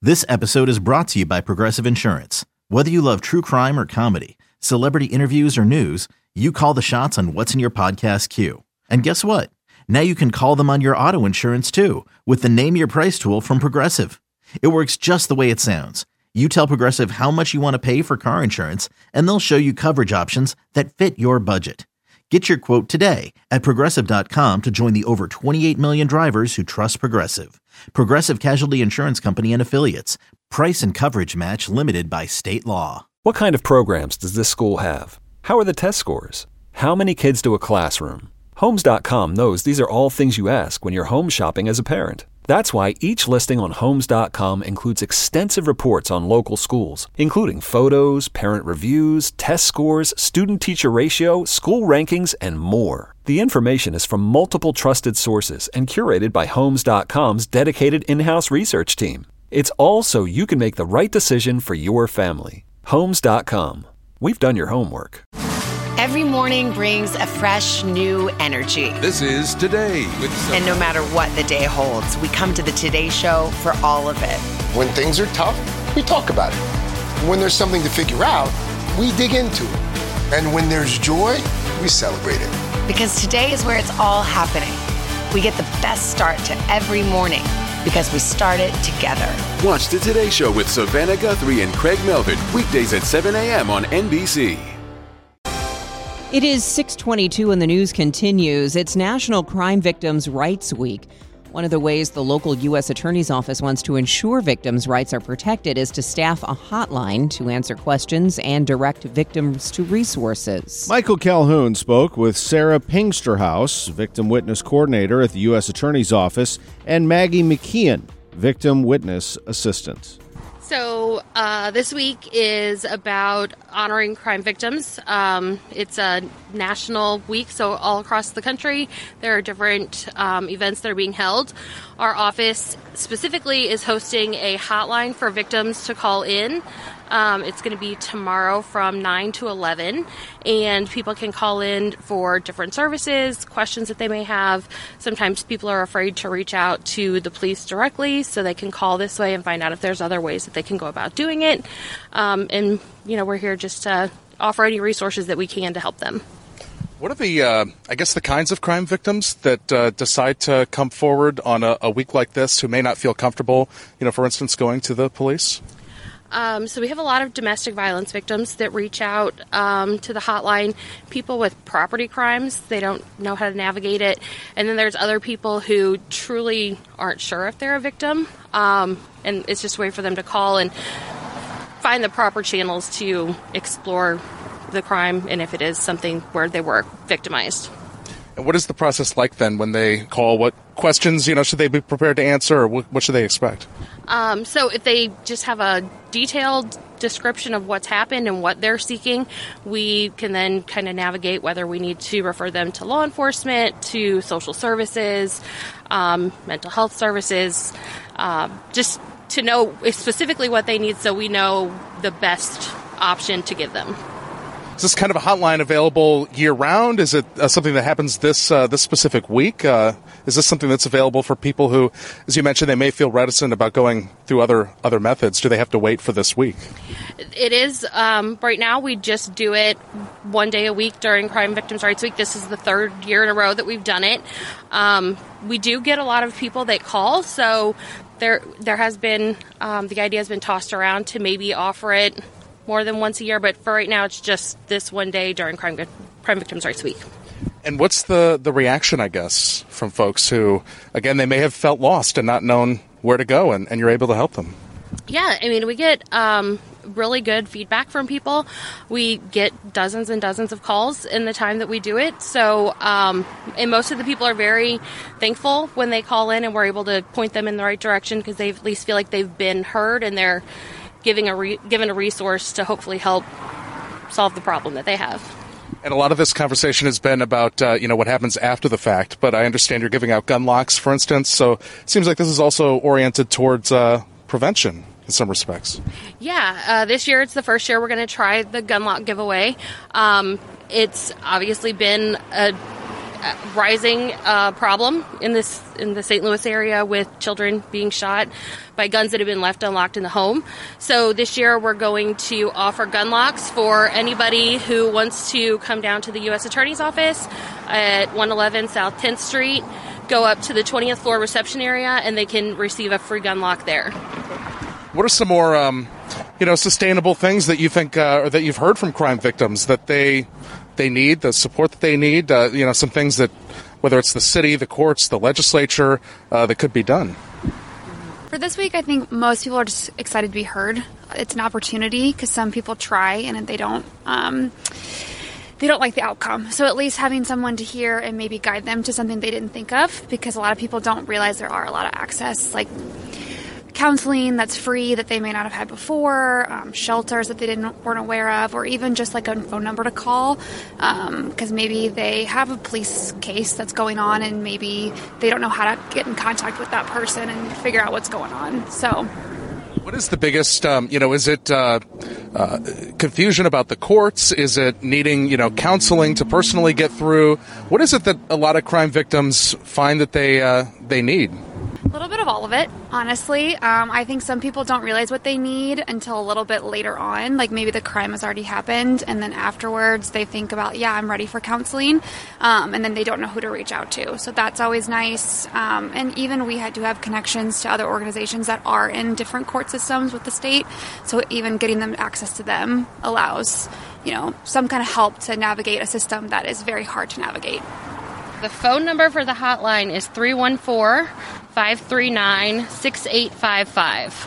This episode is brought to you by Progressive Insurance. Whether you love true crime or comedy, celebrity interviews or news, you call the shots on what's in your podcast queue. And guess what? Now you can call them on your auto insurance too with the Name Your Price tool from Progressive. It works just the way it sounds. You tell Progressive how much you want to pay for car insurance, and they'll show you coverage options that fit your budget. Get your quote today at Progressive.com to join the over 28 million drivers who trust Progressive. Progressive Casualty Insurance Company and Affiliates. Price and coverage match limited by state law. What kind of programs does this school have? How are the test scores? How many kids to a classroom? Homes.com knows these are all things you ask when you're home shopping as a parent. That's why each listing on Homes.com includes extensive reports on local schools, including photos, parent reviews, test scores, student-teacher ratio, school rankings, and more. The information is from multiple trusted sources and curated by Homes.com's dedicated in-house research team. It's all so you can make the right decision for your family. Homes.com. We've done your homework. Every morning brings a fresh, new energy. This is Today with Sophie. And no matter what the day holds, we come to the Today Show for all of it. When things are tough, we talk about it. When there's something to figure out, we dig into it. And when there's joy, we celebrate it. Because today is where it's all happening. We get the best start to every morning because we start it together. Watch the Today Show with Savannah Guthrie and Craig Melvin, weekdays at 7 a.m. on NBC. It is 6:22 and the news continues. It's National Crime Victims' Rights Week. One of the ways the local U.S. Attorney's Office wants to ensure victims' rights are protected is to staff a hotline to answer questions and direct victims to resources. Michael Calhoun spoke with Sarah Pingsterhouse, Victim Witness Coordinator at the U.S. Attorney's Office, and Maggie McKeon, Victim Witness Assistant. So this week is about honoring crime victims. It's a national week, so all across the country there are different events that are being held. Our office specifically is hosting a hotline for victims to call in. It's going to be tomorrow from 9 to 11, and people can call in for different services, questions that they may have. Sometimes people are afraid to reach out to the police directly, so they can call this way and find out if there's other ways that they can go about doing it. And, you know, we're here just to offer any resources that we can to help them. What are the, the kinds of crime victims that decide to come forward on a week like this who may not feel comfortable, for instance, going to the police? So we have a lot of domestic violence victims that reach out to the hotline, people with property crimes. They don't know how to navigate it. And then there's other people who truly aren't sure if they're a victim. And it's just a way for them to call and find the proper channels to explore the crime and if it is something where they were victimized. And what is the process like then when they call? What questions, should they be prepared to answer, or what should they expect? So if they just have a detailed description of what's happened and what they're seeking, we can then kind of navigate whether we need to refer them to law enforcement, to social services, mental health services, just to know specifically what they need so we know the best option to give them. Is this kind of a hotline available year-round? Is it something that happens this specific week? Is this something that's available for people who, as you mentioned, they may feel reticent about going through other methods? Do they have to wait for this week? It is. Right now, we just do it one day a week during Crime Victims' Rights Week. This is the third year in a row that we've done it. We do get a lot of people that call, so there has been, the idea has been tossed around to maybe offer it more than once a year, but for right now, it's just this one day during Crime Victims' Rights Week. And what's the reaction, I guess, from folks who, again, they may have felt lost and not known where to go, and you're able to help them? Yeah, I mean, we get really good feedback from people. We get dozens and dozens of calls in the time that we do it. So, and most of the people are very thankful when they call in and we're able to point them in the right direction because they at least feel like they've been heard and they're given a resource to hopefully help solve the problem that they have. And a lot of this conversation has been about, what happens after the fact. But I understand you're giving out gun locks, for instance. So it seems like this is also oriented towards prevention in some respects. Yeah. This year, it's the first year we're going to try the gun lock giveaway. It's obviously been a rising problem in the St. Louis area with children being shot by guns that have been left unlocked in the home. So this year we're going to offer gun locks for anybody who wants to come down to the U.S. Attorney's Office at 111 South 10th Street, go up to the 20th floor reception area, and they can receive a free gun lock there. What are some more, sustainable things that you think, or that you've heard from crime victims that they need, the support that they need? Some things that, whether it's the city, the courts, the legislature, that could be done. For this week, I think most people are just excited to be heard. It's an opportunity because some people try and they don't like the outcome. So at least having someone to hear and maybe guide them to something they didn't think of, because a lot of people don't realize there are a lot of access, like counseling that's free that they may not have had before, shelters that they weren't aware of, or even just like a phone number to call, because maybe they have a police case that's going on and maybe they don't know how to get in contact with that person and figure out what's going on. So what is the biggest, is it confusion about the courts? Is it needing, counseling to personally get through? What is it that a lot of crime victims find that they need? A little bit of all of it, honestly. I think some people don't realize what they need until a little bit later on, like maybe the crime has already happened, and then afterwards they think about, I'm ready for counseling, and then they don't know who to reach out to. So that's always nice. And even we had to have connections to other organizations that are in different court systems with the state, so even getting them access to them allows, some kind of help to navigate a system that is very hard to navigate. The phone number for the hotline is 314-539-6855.